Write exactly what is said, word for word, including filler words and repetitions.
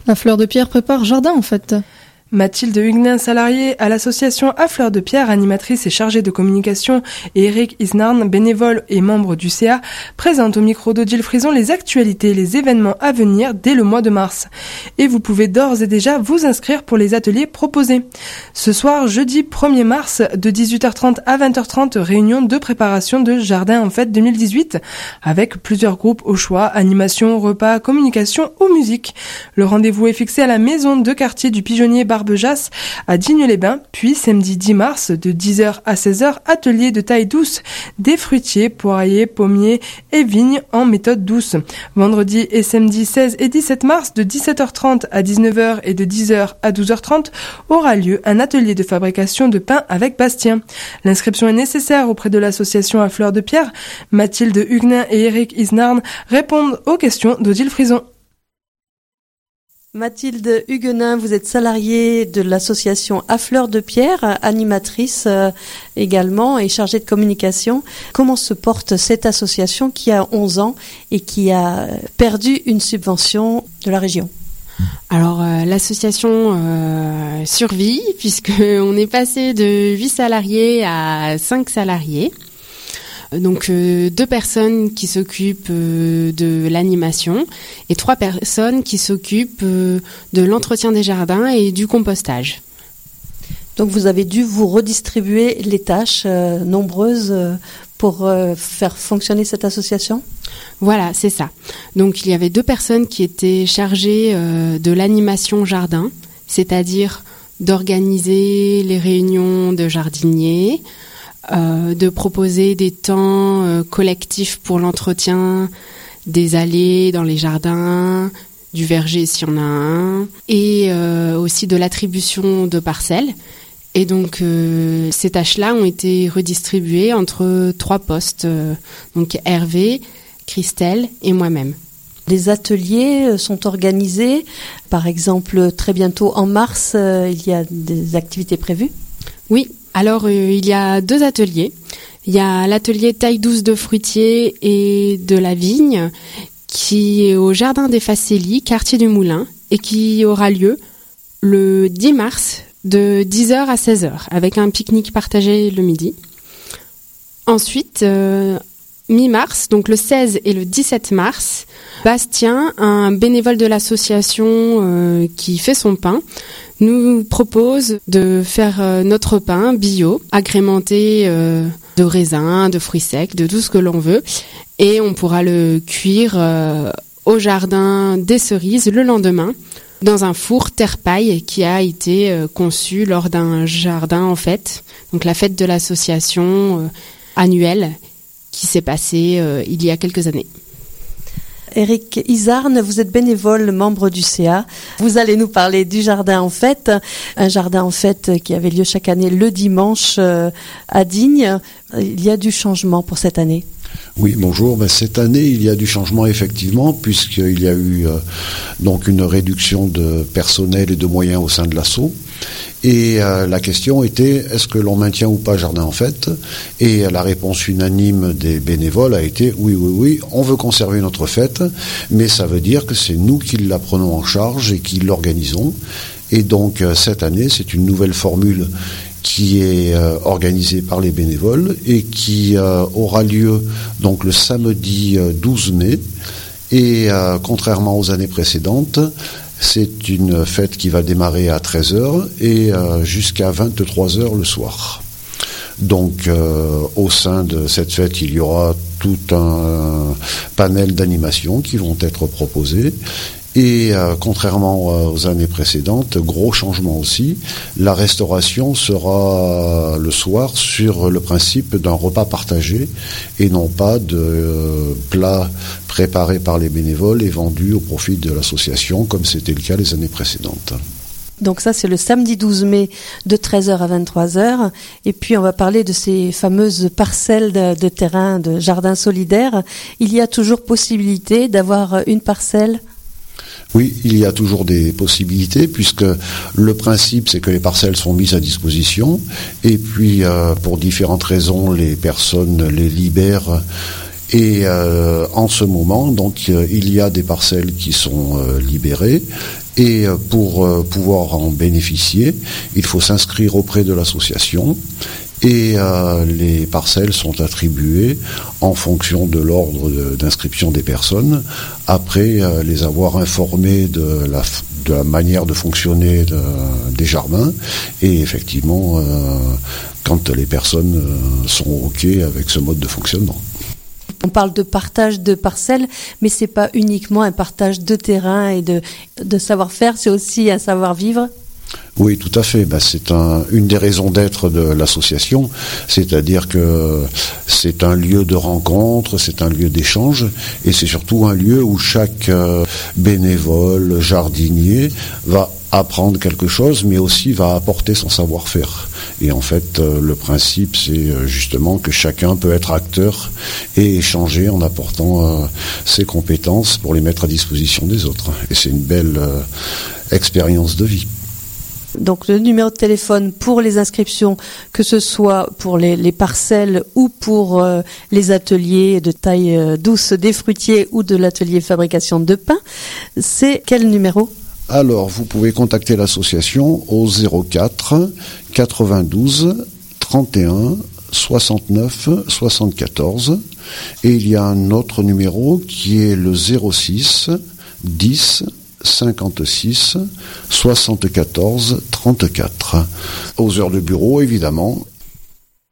À Fleur de Pierre prépare jardin en fait. Mathilde Huguenin, salariée à l'association À Fleur de Pierre, animatrice et chargée de communication, et Eric Isnarn, bénévole et membre du C A, présente au micro d'Odile Frison les actualités et les événements à venir dès le mois de mars. Et vous pouvez d'ores et déjà vous inscrire pour les ateliers proposés. Ce soir, jeudi premier mars, de dix-huit heures trente à vingt heures trente, réunion de préparation de Jardin en Fête deux mille dix-huit, avec plusieurs groupes au choix, animation, repas, communication ou musique. Le rendez-vous est fixé à la maison de quartier du Pigeonnier Barbejas à Digne-les-Bains, puis samedi dix mars de dix heures à seize heures, atelier de taille douce, des fruitiers, poiriers, pommiers et vignes en méthode douce. Vendredi et samedi seize et dix-sept mars de dix-sept heures trente à dix-neuf heures et de dix heures à douze heures trente aura lieu un atelier de fabrication de pain avec Bastien. L'inscription est nécessaire auprès de l'association À Fleur de Pierre. Mathilde Huguenin et Eric Isnarn répondent aux questions d'Odile Frison. Mathilde Huguenin, vous êtes salariée de l'association À Fleur de Pierre, animatrice euh, également et chargée de communication. Comment se porte cette association qui a onze ans et qui a perdu une subvention de la région ? Alors euh, l'association euh, survit puisqu'on est passé de huit salariés à cinq salariés. Donc euh, deux personnes qui s'occupent euh, de l'animation et trois personnes qui s'occupent euh, de l'entretien des jardins et du compostage. Donc vous avez dû vous redistribuer les tâches euh, nombreuses euh, pour euh, faire fonctionner cette association ? Voilà, c'est ça. Donc il y avait deux personnes qui étaient chargées euh, de l'animation jardin, c'est-à-dire d'organiser les réunions de jardiniers, Euh, de proposer des temps euh, collectifs pour l'entretien des allées dans les jardins, du verger s'il y en a un, et euh, aussi de l'attribution de parcelles. Et donc euh, ces tâches-là ont été redistribuées entre trois postes, euh, donc Hervé, Christelle et moi-même. Les ateliers sont organisés, par exemple très bientôt en mars, euh, il y a des activités prévues ? Oui. Alors, euh, il y a deux ateliers. Il y a l'atelier taille douce de fruitiers et de la vigne qui est au Jardin des Facélies, quartier du Moulin, et qui aura lieu le dix mars de dix heures à seize heures avec un pique-nique partagé le midi. Ensuite, euh, mi-mars, donc le seize et le dix-sept mars, Bastien, un bénévole de l'association euh, qui fait son pain, nous propose de faire euh, notre pain bio, agrémenté euh, de raisins, de fruits secs, de tout ce que l'on veut. Et on pourra le cuire euh, au jardin des Cerises le lendemain, dans un four terre-paille qui a été euh, conçu lors d'un jardin en fête. Donc la fête de l'association euh, annuelle qui s'est passée euh, il y a quelques années. Eric Isarn, vous êtes bénévole, membre du C A. Vous allez nous parler du Jardin en Fête, un jardin en fête qui avait lieu chaque année le dimanche à Digne. Il y a du changement pour cette année ? Oui, bonjour. Ben, cette année, il y a du changement effectivement, puisqu'il y a eu euh, donc une réduction de personnel et de moyens au sein de l'asso. Et euh, la question était, est-ce que l'on maintient ou pas Jardin en Fête ? Et la réponse unanime des bénévoles a été, oui, oui, oui, on veut conserver notre fête, mais ça veut dire que c'est nous qui la prenons en charge et qui l'organisons. Et donc, euh, cette année, c'est une nouvelle formule qui est euh, organisée par les bénévoles et qui euh, aura lieu donc le samedi euh, douze mai. Et euh, contrairement aux années précédentes, c'est une fête qui va démarrer à treize heures et euh, jusqu'à vingt-trois heures le soir. Donc euh, au sein de cette fête, il y aura tout un panel d'animations qui vont être proposées. Et euh, contrairement aux années précédentes, gros changement aussi, la restauration sera le soir sur le principe d'un repas partagé et non pas de euh, plats préparés par les bénévoles et vendus au profit de l'association comme c'était le cas les années précédentes. Donc ça, c'est le samedi douze mai de treize heures à vingt-trois heures. Et puis, on va parler de ces fameuses parcelles de, de terrain, de jardin solidaire. Il y a toujours possibilité d'avoir une parcelle ? Oui, il y a toujours des possibilités puisque le principe c'est que les parcelles sont mises à disposition et puis euh, pour différentes raisons les personnes les libèrent et euh, en ce moment donc euh, il y a des parcelles qui sont euh, libérées Et pour euh, pouvoir en bénéficier, il faut s'inscrire auprès de l'association. Et euh, les parcelles sont attribuées en fonction de l'ordre de, d'inscription des personnes, après euh, les avoir informées de la, de la manière de fonctionner de, des jardins. Et effectivement, euh, quand les personnes euh, sont OK avec ce mode de fonctionnement. On parle de partage de parcelles, mais c'est pas uniquement un partage de terrain et de, de savoir-faire, c'est aussi un savoir-vivre. Oui, tout à fait. Ben, c'est un, une des raisons d'être de l'association, c'est-à-dire que c'est un lieu de rencontre, c'est un lieu d'échange, et c'est surtout un lieu où chaque euh, bénévole, jardinier, va apprendre quelque chose, mais aussi va apporter son savoir-faire. Et en fait, euh, le principe, c'est euh, justement que chacun peut être acteur et échanger en apportant euh, ses compétences pour les mettre à disposition des autres. Et c'est une belle euh, expérience de vie. Donc le numéro de téléphone pour les inscriptions, que ce soit pour les, les parcelles ou pour euh, les ateliers de taille euh, douce des fruitiers ou de l'atelier fabrication de pain, c'est quel numéro ? Alors, vous pouvez contacter l'association au zéro quatre quatre-vingt-douze trente et un soixante-neuf soixante-quatorze, et il y a un autre numéro qui est le zéro six dix cinquante-six soixante-quatorze trente-quatre. Aux heures de bureau, évidemment,